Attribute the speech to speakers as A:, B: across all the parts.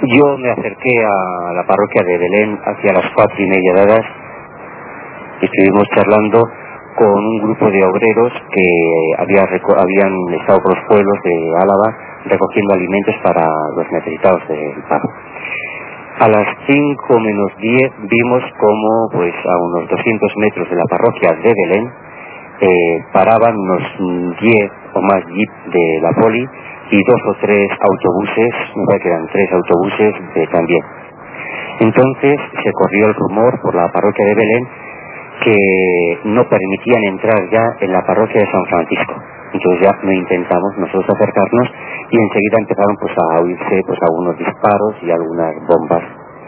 A: Yo me acerqué a la parroquia de Belén hacia las 4:30 dadas y estuvimos charlando con un grupo de obreros que habían estado por los pueblos de Álava recogiendo alimentos para los necesitados del paro. A las 5 menos 10 vimos como pues a unos 200 metros de la parroquia de Belén paraban unos 10 o más jeeps de la poli y 2 o 3 autobuses, me parece que eran 3 autobuses también. Entonces se corrió el rumor por la parroquia de Belén que no permitían entrar ya en la parroquia de San Francisco. Entonces ya no intentamos nosotros acercarnos y enseguida empezaron pues a oírse pues algunos disparos y algunas bombas.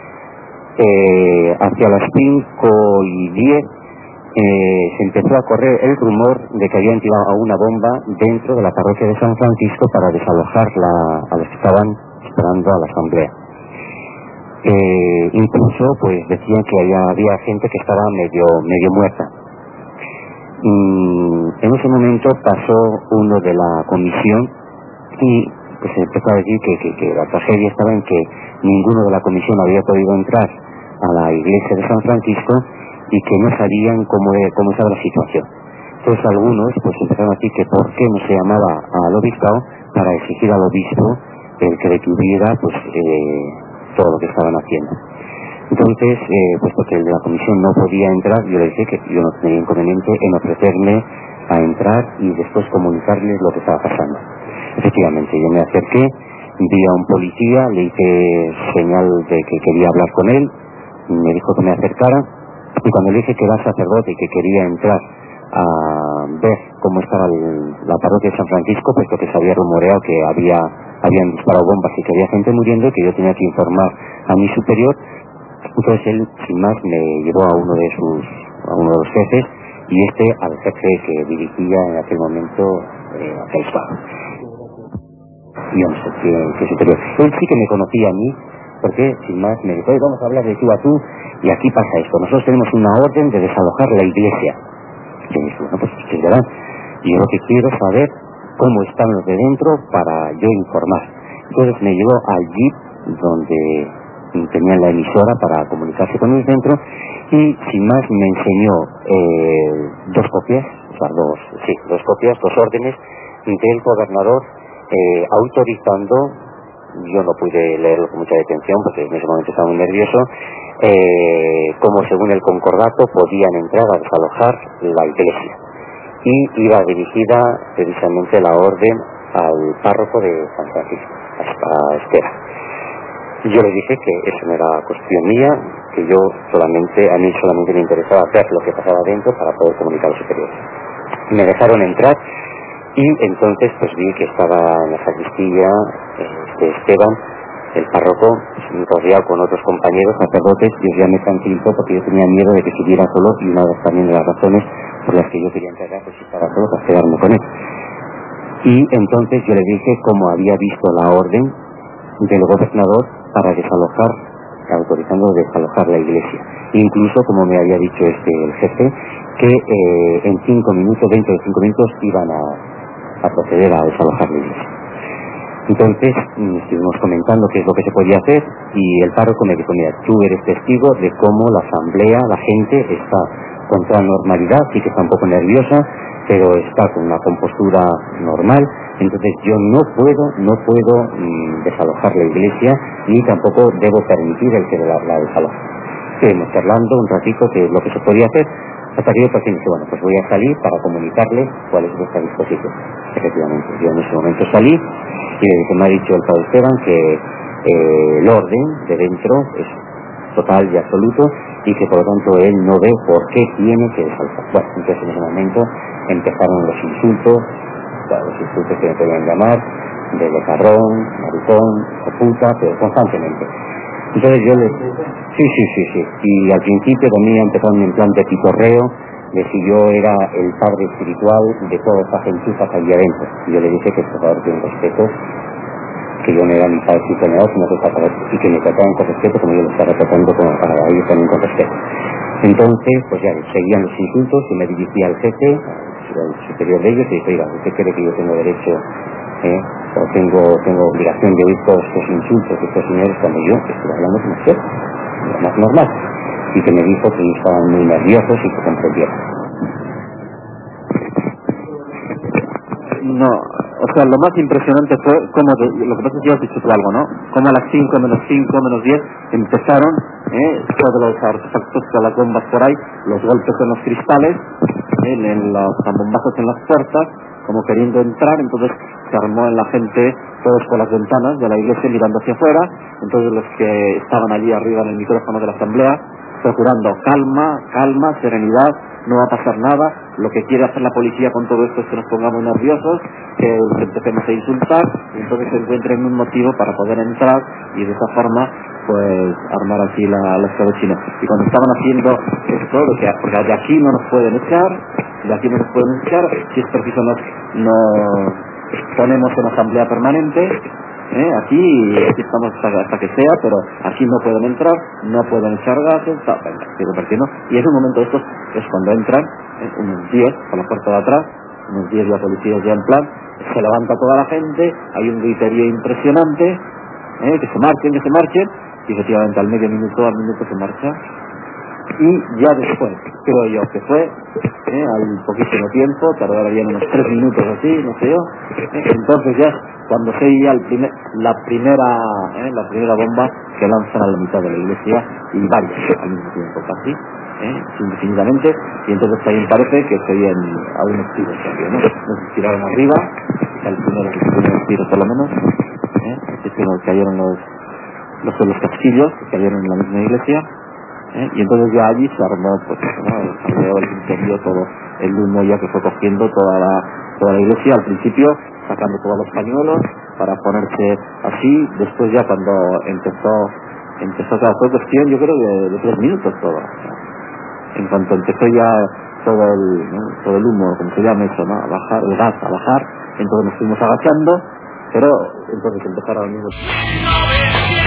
A: Hacia las 5:10 se empezó a correr el rumor de que habían tirado a una bomba dentro de la parroquia de San Francisco para desalojar a los que estaban esperando a la asamblea. Incluso pues decían que había gente que estaba medio muerta. En ese momento pasó uno de la comisión y pues empezó a decir que la tragedia estaba en que ninguno de la comisión había podido entrar a la iglesia de San Francisco y que no sabían cómo estaba la situación. Entonces algunos pues empezaron a decir que por qué no se llamaba al obispado para exigir al obispo el que detuviera pues todo lo que estaban haciendo. Entonces, pues porque el de la comisión no podía entrar, yo le dije que yo no tenía inconveniente en ofrecerme a entrar y después comunicarles lo que estaba pasando. Efectivamente, yo me acerqué, vi a un policía, le hice señal de que quería hablar con él, me dijo que me acercara, y cuando le dije que era sacerdote y que quería entrar a ver cómo estaba la parroquia de San Francisco, puesto que se había rumoreado que habían disparado bombas y que había gente muriendo, que yo tenía que informar a mi superior. Entonces él, sin más, me llevó a uno de los jefes y al jefe que dirigía en aquel momento aquel estado. Y yo no sé qué superior. Él sí que me conocía a mí, porque sin más me dijo, vamos a hablar de tú a tú y aquí pasa esto. Nosotros tenemos una orden de desalojar la iglesia. Y yo dije, bueno, pues ustedes verán. Y yo lo que quiero es saber cómo están los de dentro para yo informar. Entonces me llevó al jeep donde tenían la emisora para comunicarse con el centro y sin más me enseñó dos copias, dos órdenes del gobernador autorizando, yo no pude leerlo con mucha detención porque en ese momento estaba muy nervioso, como según el concordato podían entrar a desalojar la iglesia, y iba dirigida precisamente la orden al párroco de San Francisco, a Estera. Yo le dije que eso no era cuestión mía, que a mí solamente me interesaba ver lo que pasaba dentro para poder comunicar a los superiores. Me dejaron entrar y entonces pues vi que estaba en la sacristía Esteban, el párroco, rodeado con otros compañeros sacerdotes. Yo ya me tranquilizó porque yo tenía miedo de que siguiera solo, y una vez también de las razones por las que yo quería entregar pues si estaba solo para quedarme con él. Y entonces yo le dije cómo había visto la orden del gobernador para autorizando desalojar la iglesia. Incluso, como me había dicho el jefe, que en 5 minutos, dentro de 5 minutos, iban a proceder a desalojar la iglesia. Entonces, estuvimos comentando qué es lo que se podía hacer, y el párroco me dijo, mira, tú eres testigo de cómo la asamblea, la gente está con toda normalidad, sí que está un poco nerviosa, pero está con una compostura normal. Entonces yo no puedo desalojar la iglesia, ni tampoco debo permitir el que la desaloje. Estuvimos charlando un ratito de lo que se podía hacer, hasta que yo por fin dije, bueno, pues voy a salir para comunicarles cuál es nuestra disposición. Efectivamente, yo en ese momento salí y le dije, me ha dicho el padre Esteban que el orden de dentro es total y absoluto y que por lo tanto él no ve por qué tiene que desalojar. Bueno, entonces en ese momento empezaron los insultos que me podían llamar, de becarrón, maricón, puta, pero constantemente. Entonces yo les... Sí. Y al principio también empezaron en plan de pitorreo, de si yo era el padre espiritual de toda esta gentuza que había dentro. Y yo le dije que por favor tienen respeto, que yo no era mi padre espiritual, sino y que me trataban con respeto como yo lo estaba tratando para ellos también con respeto. Entonces, pues ya seguían los insultos y me dirigí al jefe, al superior de ellos, y dije, oiga, ¿usted cree que yo tengo derecho tengo obligación de oír todos estos insultos de estos señores cuando yo estoy hablando con usted, lo más normal, y que me dijo que estaban muy nerviosos y que comprendieron.
B: No, o sea, lo más impresionante fue como lo que pasa es que ya has dicho tú algo, ¿no? Como a las 5 menos 5 menos 10 empezaron todos los artefactos, todas las bombas por ahí, los golpes en los cristales, en los bombazos en las puertas, como queriendo entrar. Entonces se armó en la gente, todos con las ventanas de la iglesia mirando hacia afuera. Entonces los que estaban allí arriba en el micrófono de la asamblea procurando calma, calma, serenidad, no va a pasar nada. Lo que quiere hacer la policía con todo esto es que nos pongamos nerviosos, que empecemos a insultar, y entonces se encuentren un motivo para poder entrar y de esa forma pues armar así la escabechina. Y cuando estaban haciendo esto, porque de aquí no nos pueden echar, si es preciso nos ponemos en asamblea permanente, aquí estamos hasta que sea, pero aquí no pueden entrar, no pueden echar gases, y es un momento de estos, es cuando entran unos 10 por la puerta de atrás, unos 10 la policía ya en plan, se levanta toda la gente, hay un griterío impresionante, que se marchen, y efectivamente al minuto se marcha. Y ya después, creo yo que fue al poquísimo tiempo, tardarían unos 3 minutos así, no sé yo, entonces ya cuando se oía la primera bomba que lanzan a la mitad de la iglesia, y varias al mismo tiempo casi, indefinidamente, y entonces también parece que se oían algunos tiros también, ¿no? Nos tiraron arriba, al primeros tiros por lo menos, que cayeron los casquillos que cayeron en la misma iglesia. Y entonces ya allí se armó, pues, el incendio, todo el humo ya que fue cogiendo toda la iglesia, al principio sacando todos los pañuelos para ponerse así. Después ya cuando empezó cada cuestión, yo creo de 3 minutos todo, en cuanto empezó ya todo el humo, como se llama eso, ¿no? A bajar, el gas a bajar, entonces nos fuimos agachando, pero entonces empezaron al mismo tiempo.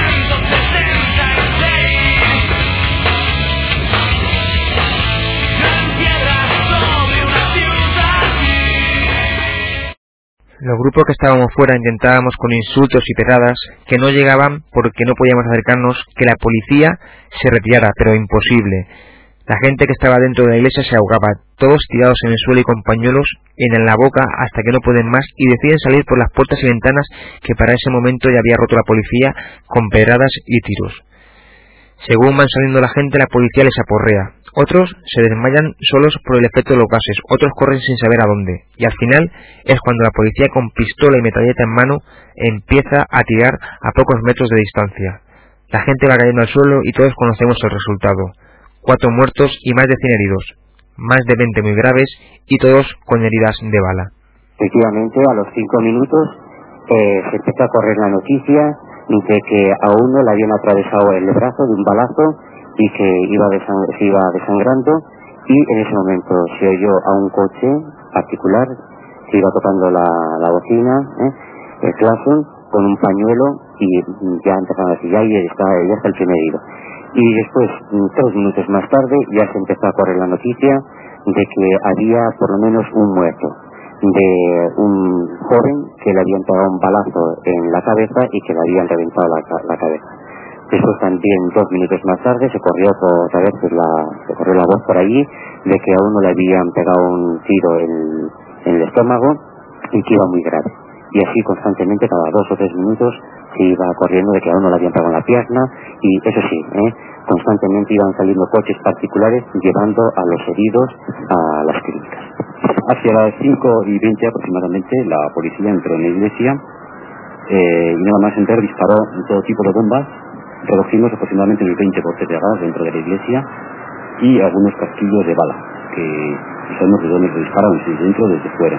C: Los grupos que estábamos fuera intentábamos con insultos y pedradas que no llegaban porque no podíamos acercarnos, que la policía se retirara, pero imposible. La gente que estaba dentro de la iglesia se ahogaba, todos tirados en el suelo y con pañuelos en la boca hasta que no pueden más y deciden salir por las puertas y ventanas que para ese momento ya había roto la policía con pedradas y tiros. Según van saliendo la gente, la policía les aporrea. Otros se desmayan solos por el efecto de los gases, otros corren sin saber a dónde. Y al final es cuando la policía con pistola y metralleta en mano empieza a tirar a pocos metros de distancia. La gente va cayendo al suelo y todos conocemos el resultado. 4 muertos y más de 100 heridos. Más de 20 muy graves y todos con heridas de bala.
A: Efectivamente, a los 5 minutos se empezó a correr la noticia de que a uno le habían atravesado el brazo de un balazo y que se iba desangrando, y en ese momento se oyó a un coche particular que iba tocando la bocina, el claxon, con un pañuelo, y ya empezaron a decir, ya está el primer herido. Y después, 3 minutos más tarde, ya se empezó a correr la noticia de que había por lo menos un muerto, de un joven que le habían pegado un balazo en la cabeza y que le habían reventado la cabeza. Después también 2 minutos más tarde se corrió la voz por allí de que a uno le habían pegado un tiro en el estómago y que iba muy grave. Y así constantemente, cada 2 o 3 minutos se iba corriendo de que a uno le habían pegado en la pierna, y eso sí, constantemente iban saliendo coches particulares llevando a los heridos a las clínicas.
B: Hacia las 5:20 aproximadamente la policía entró en la iglesia y nada más entrar disparó todo tipo de bombas, reducimos aproximadamente unos 20 botes de gas dentro de la iglesia y algunos casquillos de bala que no sabemos de dónde se dispararon, si dentro o desde fuera.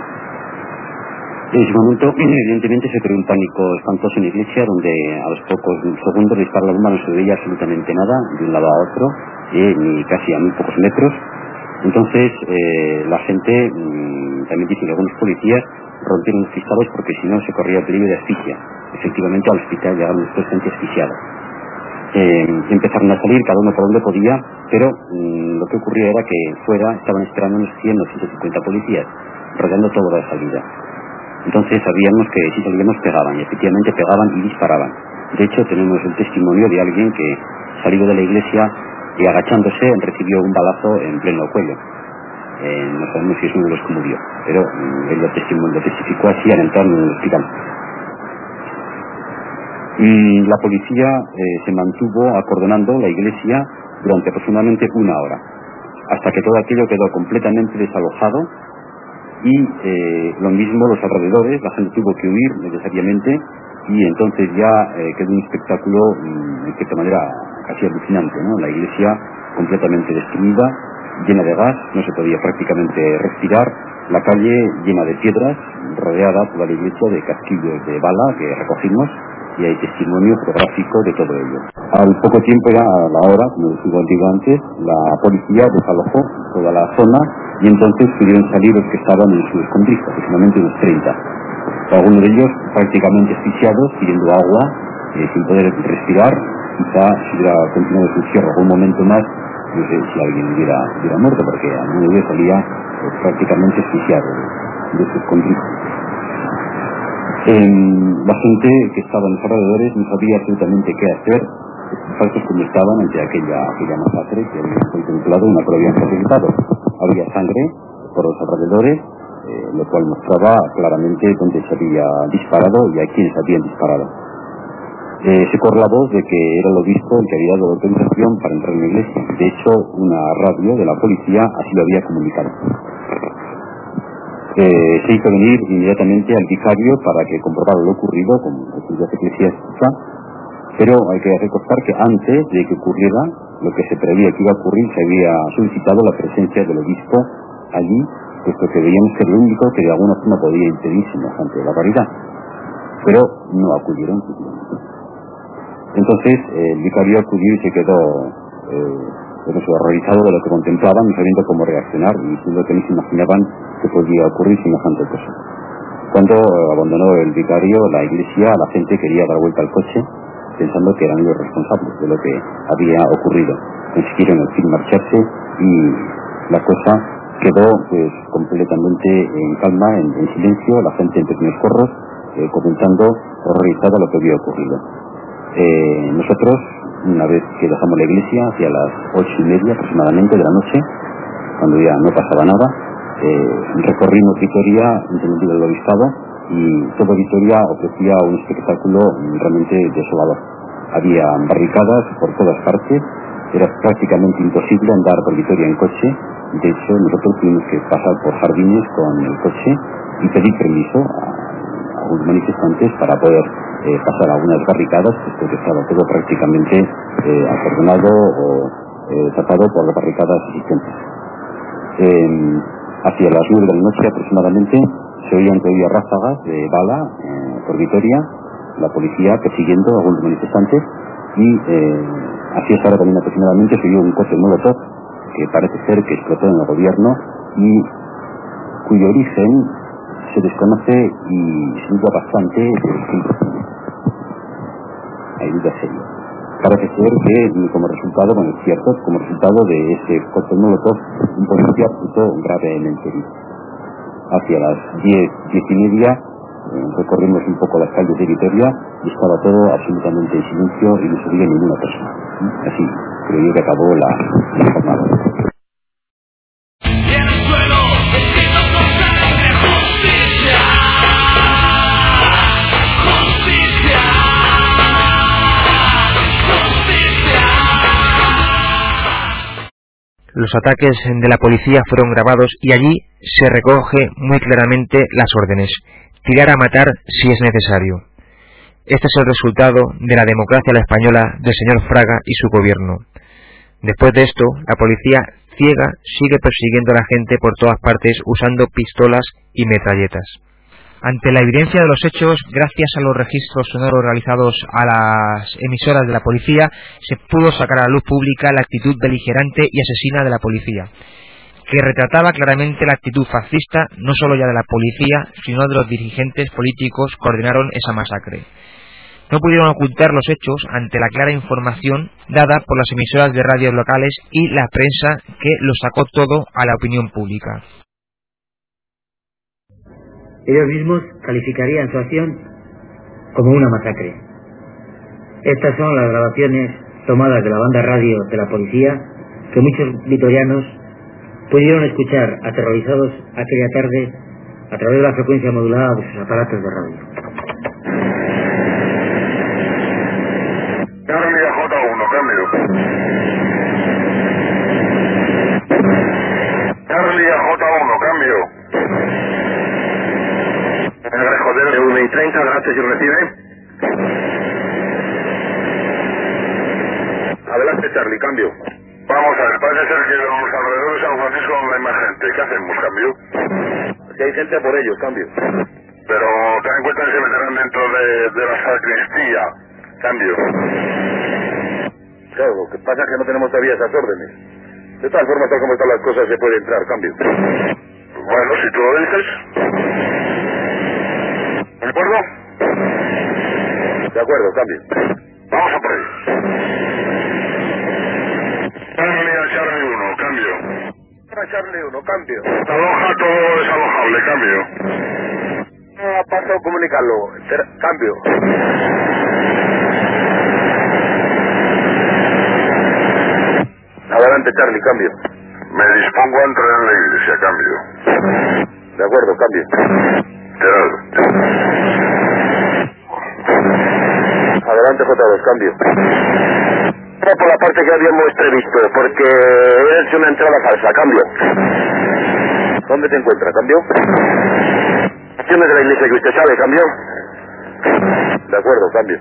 B: En ese momento, evidentemente, se creó un pánico espantoso en la iglesia, donde a los pocos segundos de disparar la bomba no se veía absolutamente nada de un lado a otro, ni casi a muy pocos metros. Entonces la gente, también dice que algunos policías rompieron los cristales porque si no se corría el peligro de asfixia. Efectivamente al hospital llegaron después gente asfixiada. Empezaron a salir cada uno por donde podía, pero lo que ocurrió era que fuera estaban esperando unos 100 o 150 policías rodeando toda la salida.
A: Entonces sabíamos que si salíamos pegaban, y efectivamente pegaban y disparaban. De hecho, tenemos el testimonio de alguien que salió de la iglesia y agachándose recibió un balazo en pleno cuello. No sabemos si es uno de los que murió, pero él lo testificó así al entrar en el hospital. Y la policía se mantuvo acordonando la iglesia durante aproximadamente 1 hora, hasta que todo aquello quedó completamente desalojado y lo mismo los alrededores, la gente tuvo que huir necesariamente, y entonces ya quedó un espectáculo de cierta manera casi alucinante, ¿no? La iglesia completamente destruida, llena de gas, no se podía prácticamente respirar, la calle llena de piedras, rodeada toda la iglesia de casquillos de bala que recogimos, y hay testimonio fotográfico de todo ello. Al poco tiempo, ya a la hora, como digo antes, la policía desalojó toda la zona y entonces pudieron salir los que estaban en sus escondrijos, aproximadamente unos 30. Algunos de ellos prácticamente asfixiados, pidiendo agua, sin poder respirar. Quizá si hubiera continuado su cierre algún momento más, no sé si alguien hubiera muerto, porque alguno de ellos salía prácticamente asfixiado de sus escondrijos. La gente que estaba en los alrededores no sabía absolutamente qué hacer, falsos como estaban ante aquella masacre que habían contemplado, una que lo habían facilitado. Había sangre por los alrededores, lo cual mostraba claramente dónde se había disparado y a quiénes habían disparado. Se corre la voz de que era el obispo el que había dado autorización para entrar en la iglesia. De hecho, una radio de la policía así lo había comunicado. Se hizo venir inmediatamente al vicario para que comprobara lo ocurrido con autoridad eclesiástica, pero hay que recordar que antes de que ocurriera lo que se preveía que iba a ocurrir, se había solicitado la presencia del obispo allí, puesto que veíamos que era el único que de alguna forma podía impedir semejante barbaridad, pero no acudieron. Entonces el vicario acudió y se quedó horrorizado de lo que contemplaban, no sabiendo cómo reaccionar, y diciendo que no se imaginaban que podía ocurrir semejante cosa. Cuando abandonó el vicario la iglesia, la gente quería dar vuelta al coche, pensando que eran los responsables de lo que había ocurrido. Consiguieron al fin marcharse y la cosa quedó pues completamente en calma, en silencio, la gente en pequeños corros, comentando horrorizada lo que había ocurrido. Nosotros, una vez que dejamos la iglesia, hacia las 8:30 aproximadamente de la noche, cuando ya no pasaba nada, recorrimos Vitoria, entendido el obispado, y toda Vitoria ofrecía un espectáculo realmente desolador. Había barricadas por todas partes, era prácticamente imposible andar por Vitoria en coche. De hecho, nosotros tuvimos que pasar por jardines con el coche y pedir permiso a algunos manifestantes para poder pasar a algunas barricadas, puesto que estaba todo prácticamente acordonado o tapado por las barricadas existentes. Hacia las 9 de la noche aproximadamente se oían todavía ráfagas de bala por Vitoria, la policía persiguiendo a algunos manifestantes, y hacia esa hora también aproximadamente se oyó un coche molotov que parece ser que explotó en el gobierno y cuyo origen se desconoce y se duda bastante del tiempo. Hay dudas serias. Parece ser que como resultado, bueno, es cierto, como resultado de ese coche molotov, un policía resultó gravemente herido. Hacia las 10:30 recorrimos un poco las calles de Vitoria y estaba todo absolutamente en silencio y no se veía ninguna persona. Así creo yo que acabó la jornada.
C: Los ataques de la policía fueron grabados y allí se recoge muy claramente las órdenes: tirar a matar si es necesario. Este es el resultado de la democracia a la española del señor Fraga y su gobierno. Después de esto, la policía ciega sigue persiguiendo a la gente por todas partes usando pistolas y metralletas. Ante la evidencia de los hechos, gracias a los registros sonoros realizados a las emisoras de la policía, se pudo sacar a la luz pública la actitud beligerante y asesina de la policía, que retrataba claramente la actitud fascista no solo ya de la policía, sino de los dirigentes políticos que coordinaron esa masacre. No pudieron ocultar los hechos ante la clara información dada por las emisoras de radios locales y la prensa, que lo sacó todo a la opinión pública.
D: Ellos mismos calificarían su acción como una masacre. Estas son las grabaciones tomadas de la banda radio de la policía que muchos vitorianos pudieron escuchar aterrorizados aquella tarde a través de la frecuencia modulada de sus aparatos de radio.
E: Charlie a J1, cambio. Charlie a J1, cambio.
F: Joder, de 1 y 30, gracias y recibe. Adelante, Charlie, cambio.
E: Vamos a ver, parece ser que los alrededores de San Francisco no hay más gente. ¿Qué hacemos, cambio?
F: Si hay gente por ellos, cambio.
E: Pero ten en cuenta que se meterán dentro de la sacristía. Cambio.
F: Claro, lo que pasa es que no tenemos todavía esas órdenes. De todas formas, tal como están las cosas, se puede entrar, cambio.
E: Bueno, si tú lo dices. ¿De acuerdo?
F: De acuerdo, cambio.
E: Vamos a por ahí. Charlie 1, cambio.
F: Charlie 1, cambio.
E: Aloja todo desalojable, cambio.
F: Ha pasado a comunicarlo. Cambio. Adelante, Charlie, cambio.
E: Me dispongo a entrar en la iglesia, cambio.
F: De acuerdo, cambio.
E: Gerardo.
F: Adelante, J2, cambio. Por la parte que habíamos previsto, porque es una entrada falsa, cambio. ¿Dónde te encuentras, cambio? ¿Quién es de la iglesia que usted sabe, cambio? De acuerdo, cambio.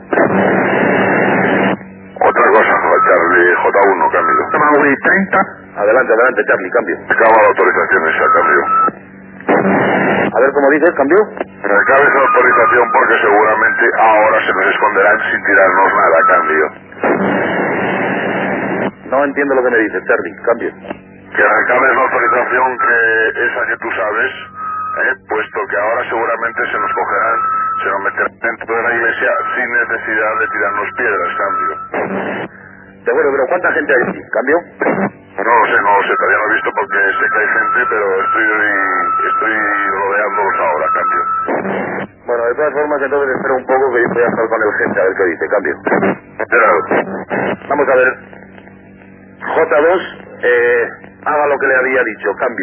E: Otra cosa, Charlie J1, cambio. 30.
F: Adelante, Charlie, cambio.
E: Acaba la autorización esa, cambio.
F: A ver, ¿cómo dices, cambio?
E: Recabe esa autorización porque seguramente ahora se nos esconderán sin tirarnos nada, cambio.
F: No entiendo lo que me dices, Charlie, cambio.
E: Que recabes la autorización que esa que tú sabes, puesto que ahora seguramente se nos cogerán, se nos meterán dentro de la iglesia sin necesidad de tirarnos piedras, cambio.
F: De acuerdo, pero ¿cuánta gente hay aquí, cambio?
E: No lo sé, todavía no he visto porque sé que hay gente, pero estoy rodeándolos ahora, cambio.
F: Bueno, de todas formas, entonces espero un poco que yo voy a estar con el gente a ver qué dice, cambio.
E: Gerardo.
F: Vamos a ver. J2, haga lo que le había dicho, cambio.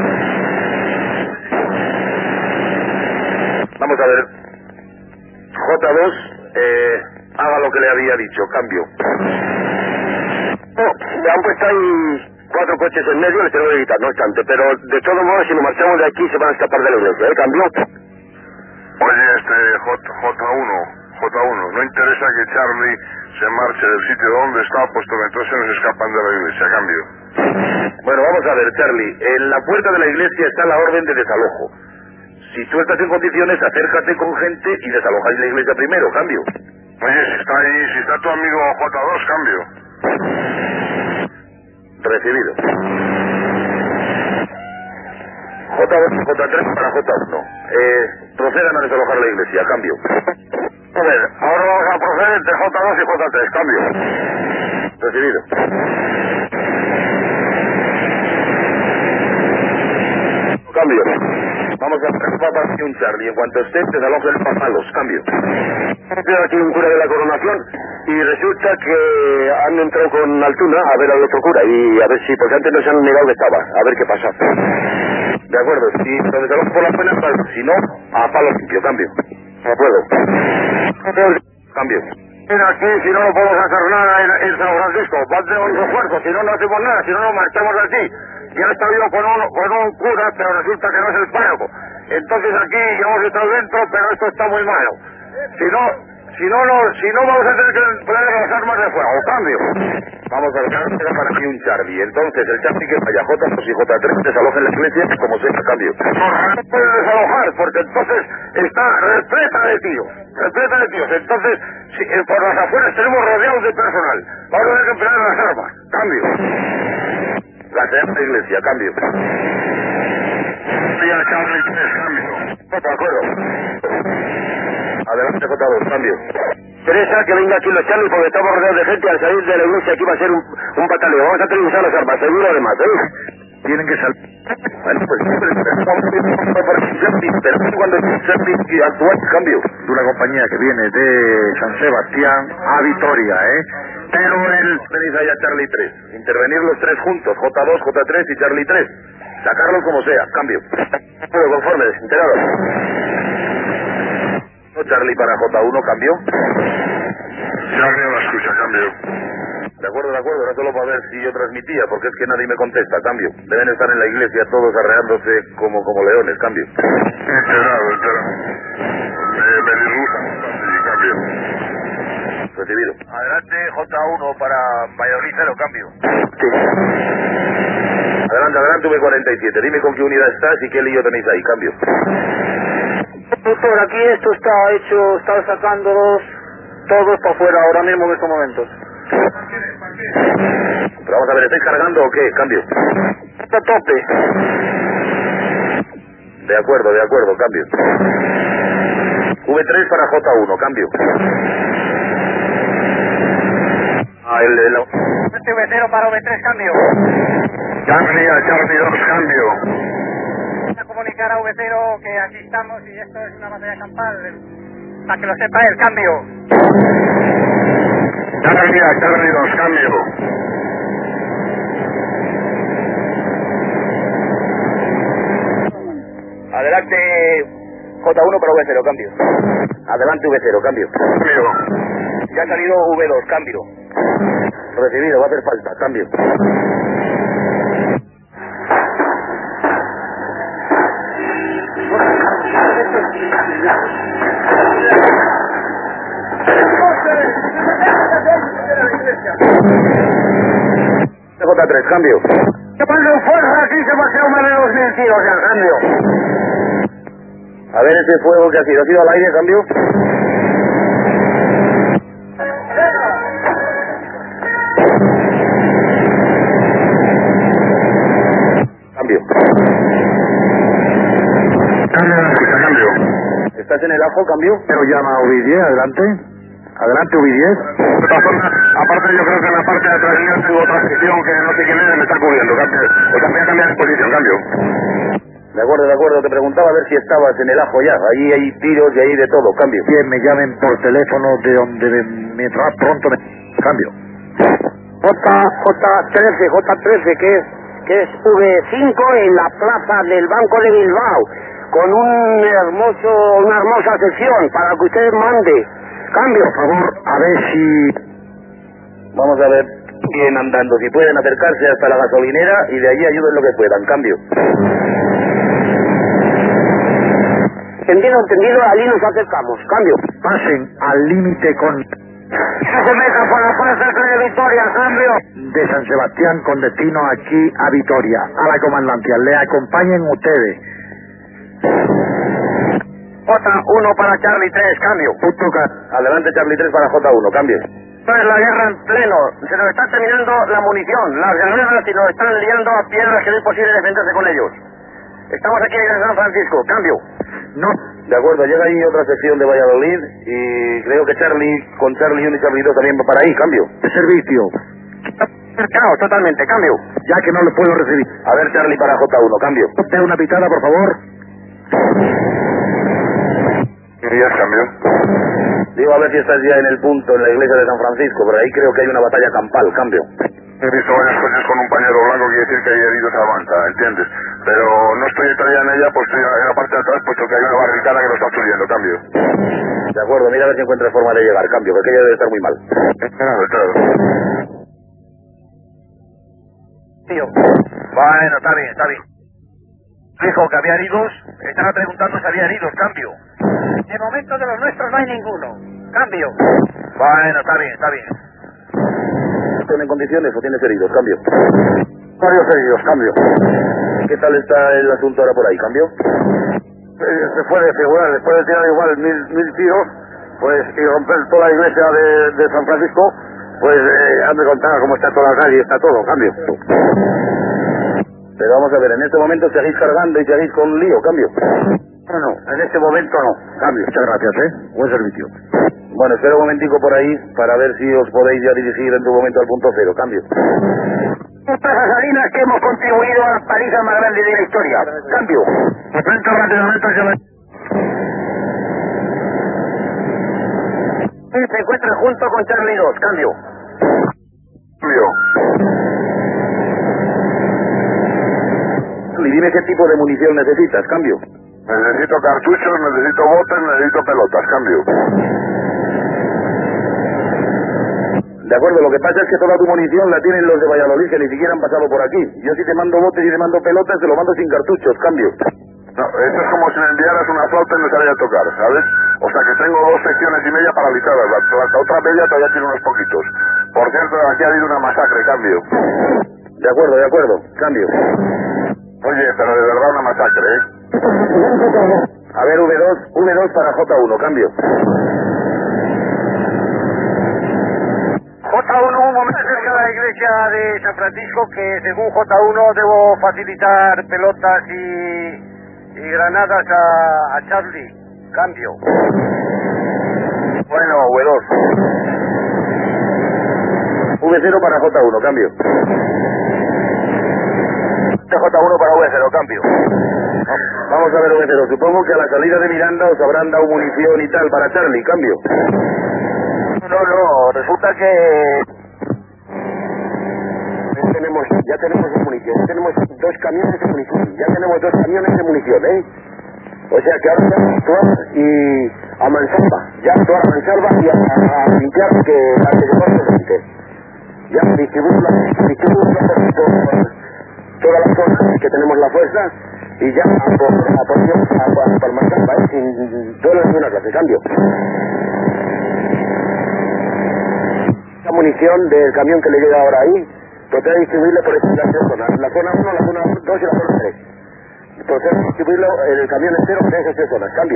F: Vamos a ver. J2, haga lo que le había dicho, cambio. Han puesto ahí 4 coches en medio, les tengo que evitar, no obstante, pero de todos modos, si nos marchamos de aquí, se van a escapar de la iglesia, cambio.
E: Oye, J1, no interesa que Charlie se marche del sitio donde está, puesto que entonces nos escapan de la iglesia, cambio.
F: Bueno, vamos a ver, Charlie, en la puerta de la iglesia está la orden de desalojo. Si tú estás en condiciones, acércate con gente y desalojáis la iglesia primero, cambio.
E: Oye, si está tu amigo J2, cambio.
F: Recibido. J2 y J3 para J1. Procedan a desalojar la iglesia, cambio.
E: A ver, ahora vamos a proceder entre J2 y J3, cambio.
F: Recibido. Cambio. Vamos a hacer papas y un Charlie. En cuanto esté, desalojen los papalos, cambio. Estoy aquí un cura de la coronación y resulta que han entrado con Altuna a ver al otro cura y a ver si, porque antes nos han negado que estaba, a ver qué pasa. De acuerdo, si lo desalojo por las buenas, si no, a palo limpio, cambio. No puedo. Cambio.
E: Mira, aquí, si no podemos hacer nada en San Francisco, van de los refuerzos, si no hacemos nada, si no nos marchamos de aquí. Ya he estado yo con un cura, pero resulta que no es el párroco. Entonces aquí ya hemos estado dentro, pero esto está muy malo. Si no vamos a tener que poner las armas de fuego, cambio.
F: Vamos a dejar para aquí un Charlie. Entonces el Charlie que vaya J2 y J3 desalojen la iglesia como sea, cambio.
E: No pueden desalojar, porque entonces está repleta de tíos. Entonces, por las afueras tenemos rodeados de personal. Vamos a tener que emplear las armas, cambio.
F: La iglesia, cambio.
E: Vía Charlie 3, cambio.
F: De acuerdo. Adelante, J2, cambio. Teresa, que venga aquí los Charlie porque estamos rodeados de gente. Al salir de la iglesia aquí va a ser un bataleo. Vamos a televisar las armas, seguro además,
G: tienen que salir.
F: Bueno, pues pero cuando el actual cambio
G: De una compañía que viene de San Sebastián a Vitoria,
F: pero venís ahí a Charlie 3, intervenir los tres juntos, J2, J3 y Charlie 3, sacarlos como sea, cambio. Bueno, conforme, enterados. Charlie para J1, cambio.
E: Charlie no la escucha, cambio.
F: De acuerdo, no solo para ver si yo transmitía, porque es que nadie me contesta, cambio. Deben estar en la iglesia todos arreándose como leones, cambio.
E: Enterado. Me disgusta, sí, cambio.
F: Recibido.
E: Adelante, J1 para Valladolid 0, cambio.
F: Sí. Adelante, V47. Dime con qué unidad estás y qué lío tenéis ahí, cambio.
H: Doctor, aquí esto está hecho, está sacándolos todos para afuera ahora mismo en estos momentos.
F: Pero vamos a ver, ¿estáis cargando o qué? Cambio.
H: A tope.
F: De acuerdo, cambio. V3 para J1, cambio.
H: V0 para V3, cambio.
E: Charlie a Charlie 2, cambio.
H: Voy a comunicar a V0 que aquí estamos y esto es una batalla campal. Para que lo sepa el cambio.
E: Charlie a Charlie 2, cambio.
F: Adelante J1 para V0, cambio. Adelante V0, cambio.
E: Cambio.
F: Ya ha salido V2, cambio. Recibido, va a hacer falta, cambio. J3, cambio.
H: ¿Qué pasa en fuerza? Aquí se pasea más de 2000 tiros ya, cambio.
F: A ver ese fuego que ha sido al aire, cambio. Cambio.
E: Cambio.
F: ¿Estás en el ajo, cambio?
G: Pero llama a Uvi10, adelante. Adelante, Uvi10.
E: De todas formas, aparte yo creo que en la parte de atrás yo tengo otra sección que no sé quién es, me está cubriendo, cambio. O sea, voy a cambiar de posición, cambio.
F: De acuerdo, te preguntaba a ver si estabas en el ajo ya. Ahí hay tiros y ahí de todo, cambio.
G: Que me llamen por teléfono de donde me pronto me cambio.
H: J13, que es V5 en la plaza del Banco de Bilbao, con una hermosa sesión para que usted mande. Cambio.
G: Por favor, a ver si...
F: Vamos a ver bien andando, si pueden acercarse hasta la gasolinera y de allí ayuden lo que puedan, cambio.
H: Entendido, allí nos acercamos, cambio.
G: Pasen al límite con...
H: Que se meta por la fuerza de Vitoria, cambio.
G: De San Sebastián con destino aquí a Vitoria, a la comandancia. Le acompañen ustedes.
H: J1 para Charlie 3, cambio.
F: Adelante Charlie 3 para J1, cambio.
H: Esto es la guerra en pleno. Se nos está terminando la munición, las granadas y nos están liando a piedras que no es posible defenderse con ellos. Estamos aquí en San Francisco, cambio.
G: No.
F: De acuerdo, llega ahí otra sección de Valladolid y creo que con Charlie 1 y Charlie 2 también va para ahí, cambio.
G: De servicio.
H: Cercado, totalmente, cambio.
G: Ya que no le puedo recibir.
F: A ver Charlie para J1, cambio.
G: Usted una pitada, por favor.
E: Ya cambio.
F: Digo, a ver si estás ya en el punto, en la iglesia de San Francisco, pero ahí creo que hay una batalla campal, cambio.
E: He visto varias cosas con un pañuelo blanco, quiere decir que hay heridos avanza, ¿entiendes? Pero no estoy todavía en ella, pues en la parte de atrás, puesto que hay una barricada que lo está obstruyendo, cambio.
F: De acuerdo, mira a ver si encuentras forma de llegar, cambio, que aquello debe estar muy mal.
E: Claro.
H: Tío.
I: Bueno, está bien. Dijo que había heridos, estaba preguntando si había heridos, cambio.
H: De momento de los nuestros no hay ninguno, cambio.
I: Bueno, está bien.
F: ¿Están en condiciones o tienes heridos, cambio?
E: Varios heridos, cambio.
F: ¿Qué tal está el asunto ahora por ahí, cambio?
E: Se puede figurar, después de tirar igual mil tiros, pues, y romper toda la iglesia de San Francisco, pues, han de contar cómo está toda la calle, está todo, cambio.
F: Pero vamos a ver, en este momento seguís cargando y seguís con lío, cambio.
E: No, en este momento no, cambio.
G: Muchas gracias, Buen servicio.
F: Bueno, espera un momentico por ahí para ver si os podéis ya dirigir en tu momento al punto cero, cambio.
H: Estas Salinas que hemos contribuido a la paliza más grande de la historia. Cambio.
E: Atento rápidamente hacia la...
H: Se encuentra junto con Charlie 2. Cambio.
F: Cambio. Y dime qué tipo de munición necesitas. Cambio.
E: Necesito cartuchos, necesito botes, necesito pelotas. Cambio.
F: De acuerdo, lo que pasa es que toda tu munición la tienen los de Valladolid, que ni siquiera han pasado por aquí. Yo si te mando botes y te mando pelotas, te lo mando sin cartuchos. Cambio.
E: No, esto es como si me enviaras una flauta y me saliera a tocar, ¿sabes? O sea que tengo 2 secciones y media paralizadas. La otra media todavía tiene unos poquitos. Por cierto, aquí ha habido una masacre. Cambio.
F: De acuerdo. Cambio.
E: Oye, pero de verdad una masacre, ¿eh?
F: A ver, V2 para J1, cambio.
I: J1, un momento cerca de la iglesia de San Francisco, que según J1 debo facilitar pelotas y granadas a Charlie. Cambio.
F: Bueno, V2. V0 para J1, cambio.
I: J1 para V0, cambio.
F: Vamos a ver, V0, supongo que a la salida de Miranda os habrán dado munición y tal para Charlie, cambio.
I: No, resulta que...
H: Ya tenemos munición, ya tenemos 2 camiones de munición, ¿eh? O sea que ahora vamos a actuar y a mansalva, ya actuar a mansalva y a limpiar que la que se pone gente. Ya distribuirla por todas las zonas que tenemos la fuerza y ya por mansalva, sin duelo ninguna clase, cambio. La munición del camión que le llega ahora ahí, procede a distribuirlo por estas 3 zonas, la zona 1, la zona 2 y la zona 3. Procede a distribuirlo en el camión entero de esas 3 zonas, cambio.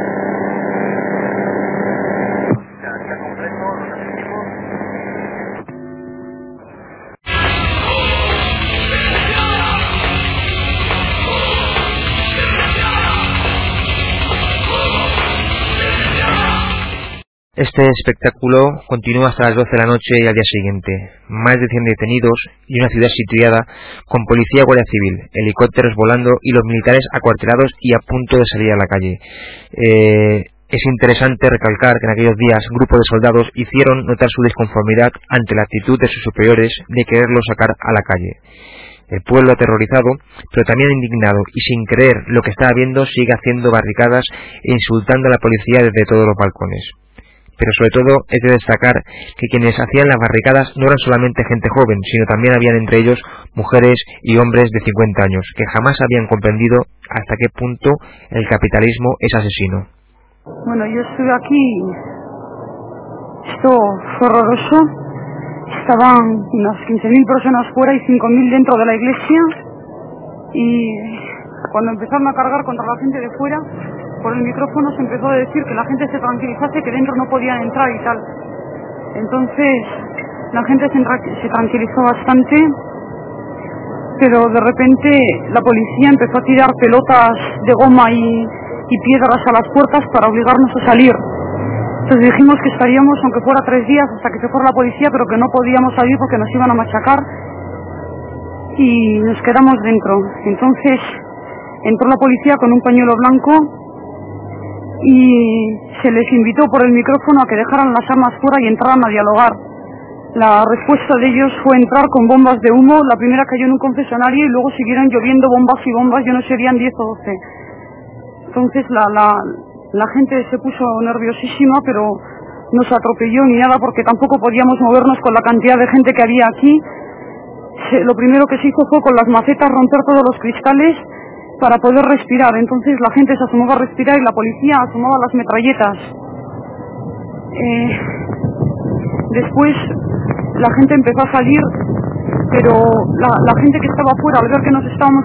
C: Este espectáculo continúa hasta las 12 de la noche y al día siguiente. Más de 100 detenidos y una ciudad sitiada con policía, guardia civil, helicópteros volando y los militares acuartelados y a punto de salir a la calle. Es interesante recalcar que en aquellos días grupos de soldados hicieron notar su disconformidad ante la actitud de sus superiores de quererlos sacar a la calle. El pueblo aterrorizado, pero también indignado y sin creer lo que estaba viendo, sigue haciendo barricadas e insultando a la policía desde todos los balcones. Pero sobre todo es de destacar que quienes hacían las barricadas no eran solamente gente joven, sino también habían entre ellos mujeres y hombres de 50 años, que jamás habían comprendido hasta qué punto el capitalismo es asesino.
J: Bueno, yo estuve aquí, esto fue horroroso, estaban unas 15.000 personas fuera y 5.000 dentro de la iglesia, y cuando empezaron a cargar contra la gente de fuera, por el micrófono se empezó a decir que la gente se tranquilizase, que dentro no podían entrar y tal. Entonces la gente se tranquilizó bastante, pero de repente la policía empezó a tirar pelotas de goma y piedras a las puertas para obligarnos a salir. Entonces dijimos que estaríamos, aunque fuera 3 días, hasta que se fuera la policía, pero que no podíamos salir porque nos iban a machacar, y nos quedamos dentro. Entonces entró la policía con un pañuelo blanco y se les invitó por el micrófono a que dejaran las armas fuera y entraran a dialogar. La respuesta de ellos fue entrar con bombas de humo. La primera cayó en un confesionario y luego siguieron lloviendo bombas y bombas, yo no sé, serían 10 o 12. Entonces la gente se puso nerviosísima, pero no se atropelló ni nada porque tampoco podíamos movernos con la cantidad de gente que había aquí. Lo primero que se hizo fue con las macetas romper todos los cristales para poder respirar. Entonces la gente se asomaba a respirar y la policía asomaba las metralletas. Después la gente empezó a salir, pero la gente que estaba afuera, al ver que nos estábamos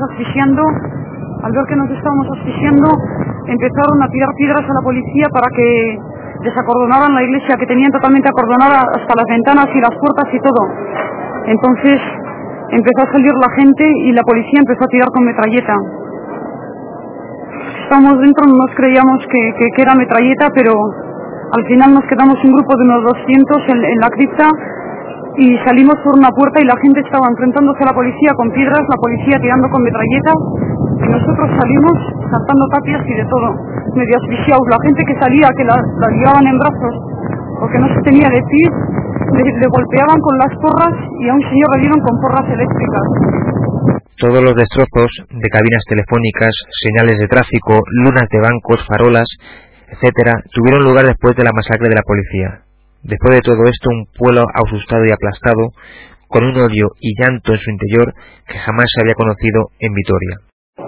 J: asfixiando, empezaron a tirar piedras a la policía para que desacordonaran la iglesia, que tenían totalmente acordonada hasta las ventanas y las puertas y todo. Entonces empezó a salir la gente y la policía empezó a tirar con metralleta. Estábamos dentro, no nos creíamos que era metralleta, pero al final nos quedamos un grupo de unos 200 en la cripta y salimos por una puerta y la gente estaba enfrentándose a la policía con piedras, la policía tirando con metralletas, y nosotros salimos saltando tapias y de todo, medio asfixiados. La gente que salía, que la llevaban en brazos porque no se tenía de pie, le golpeaban con las porras y a un señor le dieron con porras eléctricas.
C: Todos los destrozos de cabinas telefónicas, señales de tráfico, lunas de bancos, farolas, etcétera, tuvieron lugar después de la masacre de la policía. Después de todo esto, un pueblo asustado y aplastado, con un odio y llanto en su interior que jamás se había conocido en Vitoria.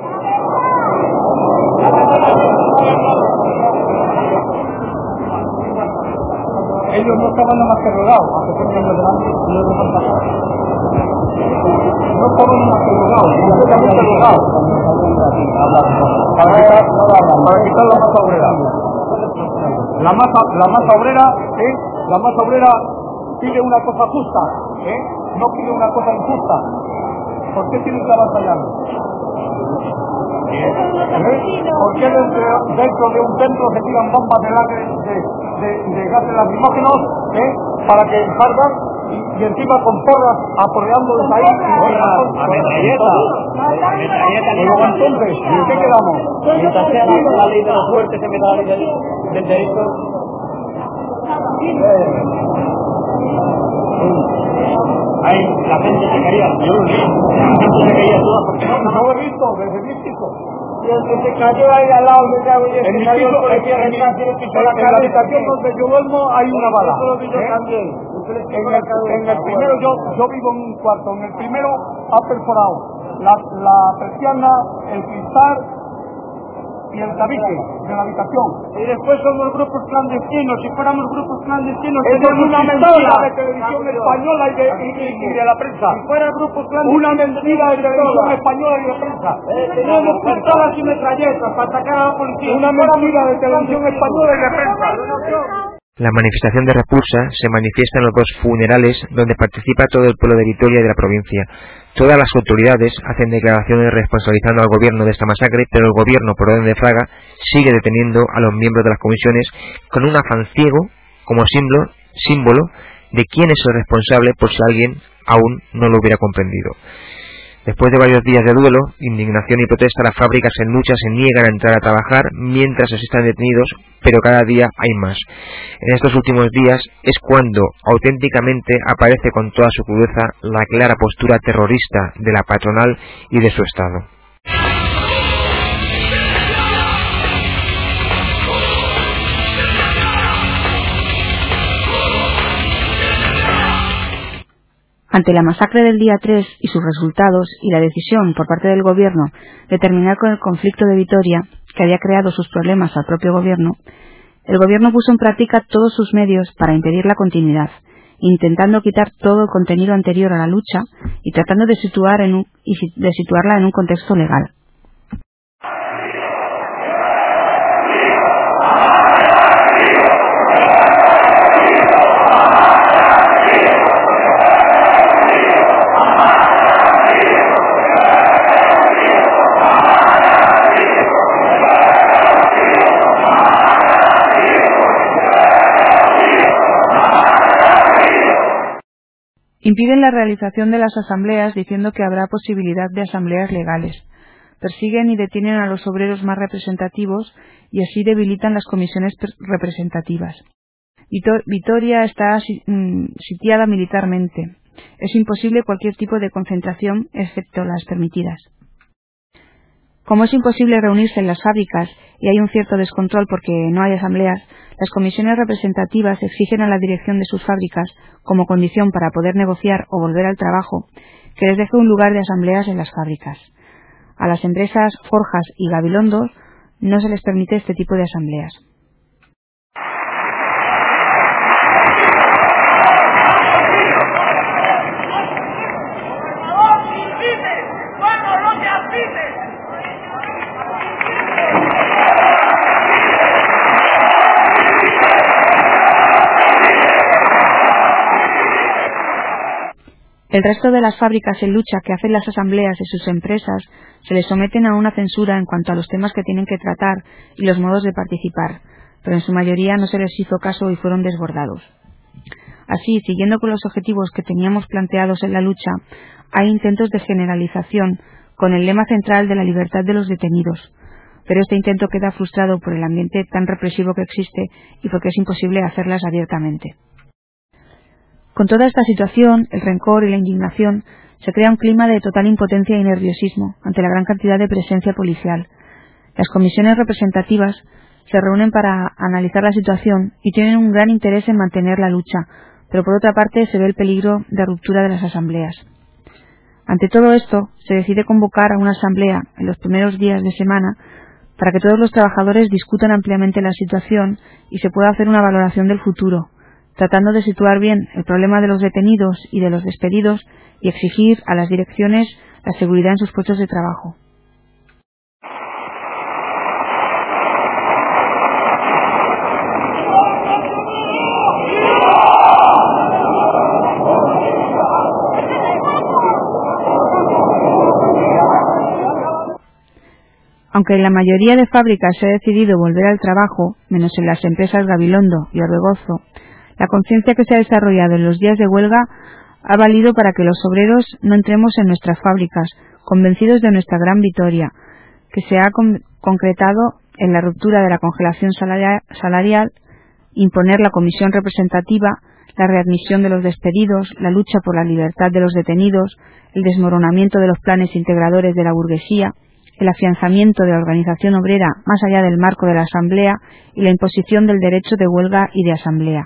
K: Ellos no estaban nada más que rodeados, aunque se quedan delante y los dejan pasar. No estaban nada más que rodeados, completamente rodeados. Para quitar la masa obrera. La masa obrera pide una cosa justa, no pide una cosa injusta. ¿Por qué tienen que avanzar? ¿Por qué dentro de un templo se tiran bombas de gases lacrimógenos para que salgan y encima con porras apoyándolos ahí? A metralleta. Y luego entonces, ¿en qué quedamos? Mientras sea la ley de los fuertes en vez de la ley del derecho. Ahí la gente se caía, yo lo vi, la gente se caía toda porque no lo he visto, desde mi piso. Y el que se cayó ahí al lado de Cabo y en mi piso, en la habitación donde yo duermo hay una bala. En el primero yo vivo en un cuarto, en el primero ha perforado la persiana, el cristal y el tabique de la habitación. Y después somos grupos clandestinos. Si fuéramos grupos clandestinos, eso es una mentira de televisión española y de la prensa. Si fuera grupos clandestinos, una mentira de televisión española y de la prensa. Tenemos pistolas y metralletas para atacar a la policía. Una mentira de televisión española y de prensa.
C: La manifestación de repulsa se manifiesta en los dos funerales donde participa todo el pueblo de Vitoria y de la provincia. Todas las autoridades hacen declaraciones responsabilizando al gobierno de esta masacre, pero el gobierno, por orden de Fraga, sigue deteniendo a los miembros de las comisiones con un afán ciego como símbolo de quién es el responsable por si alguien aún no lo hubiera comprendido. Después de varios días de duelo, indignación y protesta, las fábricas en lucha se niegan a entrar a trabajar mientras están detenidos, pero cada día hay más. En estos últimos días es cuando auténticamente aparece con toda su crudeza la clara postura terrorista de la patronal y de su Estado.
L: Ante la masacre del día 3 y sus resultados y la decisión por parte del gobierno de terminar con el conflicto de Vitoria, que había creado sus problemas al propio gobierno, el gobierno puso en práctica todos sus medios para impedir la continuidad, intentando quitar todo el contenido anterior a la lucha y tratando de situarla en un contexto legal. Impiden la realización de las asambleas diciendo que habrá posibilidad de asambleas legales. Persiguen y detienen a los obreros más representativos y así debilitan las comisiones representativas. Vitoria está sitiada militarmente. Es imposible cualquier tipo de concentración excepto las permitidas. Como es imposible reunirse en las fábricas y hay un cierto descontrol porque no hay asambleas, las comisiones representativas exigen a la dirección de sus fábricas, como condición para poder negociar o volver al trabajo, que les deje un lugar de asambleas en las fábricas. A las empresas Forjas y Gabilondo no se les permite este tipo de asambleas. El resto de las fábricas en lucha que hacen las asambleas de sus empresas se les someten a una censura en cuanto a los temas que tienen que tratar y los modos de participar, pero en su mayoría no se les hizo caso y fueron desbordados. Así, siguiendo con los objetivos que teníamos planteados en la lucha, hay intentos de generalización con el lema central de la libertad de los detenidos. Pero este intento queda frustrado por el ambiente tan represivo que existe y porque es imposible hacerlas abiertamente. Con toda esta situación, el rencor y la indignación, se crea un clima de total impotencia y nerviosismo ante la gran cantidad de presencia policial. Las comisiones representativas se reúnen para analizar la situación y tienen un gran interés en mantener la lucha, pero por otra parte se ve el peligro de ruptura de las asambleas. Ante todo esto, se decide convocar a una asamblea en los primeros días de semana para que todos los trabajadores discutan ampliamente la situación y se pueda hacer una valoración del futuro, tratando de situar bien el problema de los detenidos y de los despedidos y exigir a las direcciones la seguridad en sus puestos de trabajo. Aunque en la mayoría de fábricas se ha decidido volver al trabajo, menos en las empresas Gabilondo y Orbegozo, la conciencia que se ha desarrollado en los días de huelga ha valido para que los obreros no entremos en nuestras fábricas, convencidos de nuestra gran victoria, que se ha concretado en la ruptura de la congelación salarial, imponer la comisión representativa, la readmisión de los despedidos, la lucha por la libertad de los detenidos, el desmoronamiento de los planes integradores de la burguesía, el afianzamiento de la organización obrera más allá del marco de la asamblea y la imposición del derecho de huelga y de asamblea.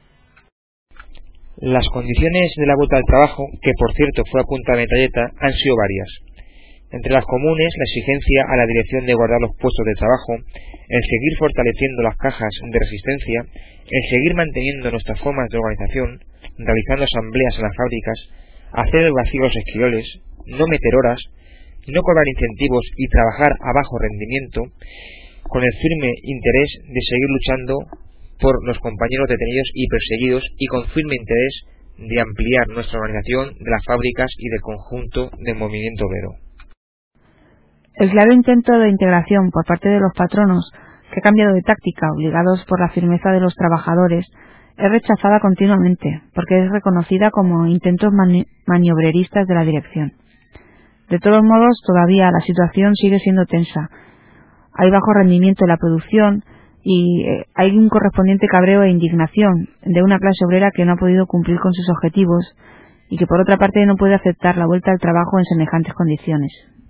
C: Las condiciones de la vuelta al trabajo, que por cierto fue a punta de metralleta, han sido varias. Entre las comunes, la exigencia a la dirección de guardar los puestos de trabajo, el seguir fortaleciendo las cajas de resistencia, el seguir manteniendo nuestras formas de organización, realizando asambleas en las fábricas, hacer el vacío a los esquiroles, no meter horas, no cobrar incentivos y trabajar a bajo rendimiento, con el firme interés de seguir luchando por los compañeros detenidos y perseguidos y con firme interés de ampliar nuestra organización de las fábricas y del conjunto del movimiento obrero.
L: El claro intento de integración por parte de los patronos, que ha cambiado de táctica obligados por la firmeza de los trabajadores, es rechazada continuamente porque es reconocida como intentos maniobreristas de la dirección. De todos modos, todavía la situación sigue siendo tensa. Hay bajo rendimiento en la producción y hay un correspondiente cabreo e indignación de una clase obrera que no ha podido cumplir con sus objetivos y que por otra parte no puede aceptar la vuelta al trabajo en semejantes condiciones.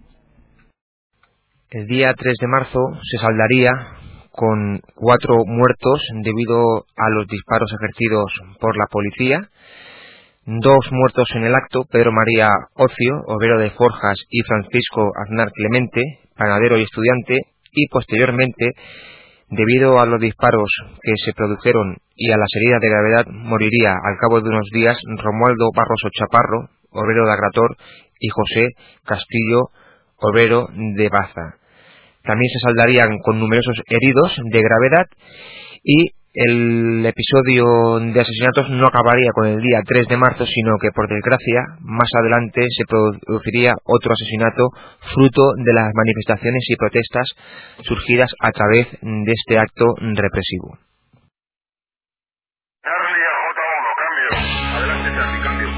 C: El día 3 de marzo se saldaría con 4 muertos debido a los disparos ejercidos por la policía, 2 muertos en el acto, Pedro María Ocio, obrero de forjas, y Francisco Aznar Clemente, panadero y estudiante, y posteriormente, debido a los disparos que se produjeron y a las heridas de gravedad, moriría al cabo de unos días Romualdo Barroso Chaparro, obrero de Agrator, y José Castillo, obrero de Baza. También se saldarían con numerosos heridos de gravedad y el episodio de asesinatos no acabaría con el día 3 de marzo, sino que, por desgracia, más adelante se produciría otro asesinato fruto de las manifestaciones y protestas surgidas a través de este acto represivo.
E: Charlie a J1, cambio. Adelante, Charlie, cambio.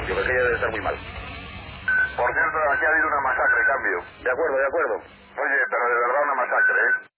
F: cambio, que aquello debe estar muy mal.
E: Por cierto, aquí ha habido una masacre, cambio.
F: De acuerdo, de acuerdo.
E: Oye, pero de verdad una masacre, ¿eh?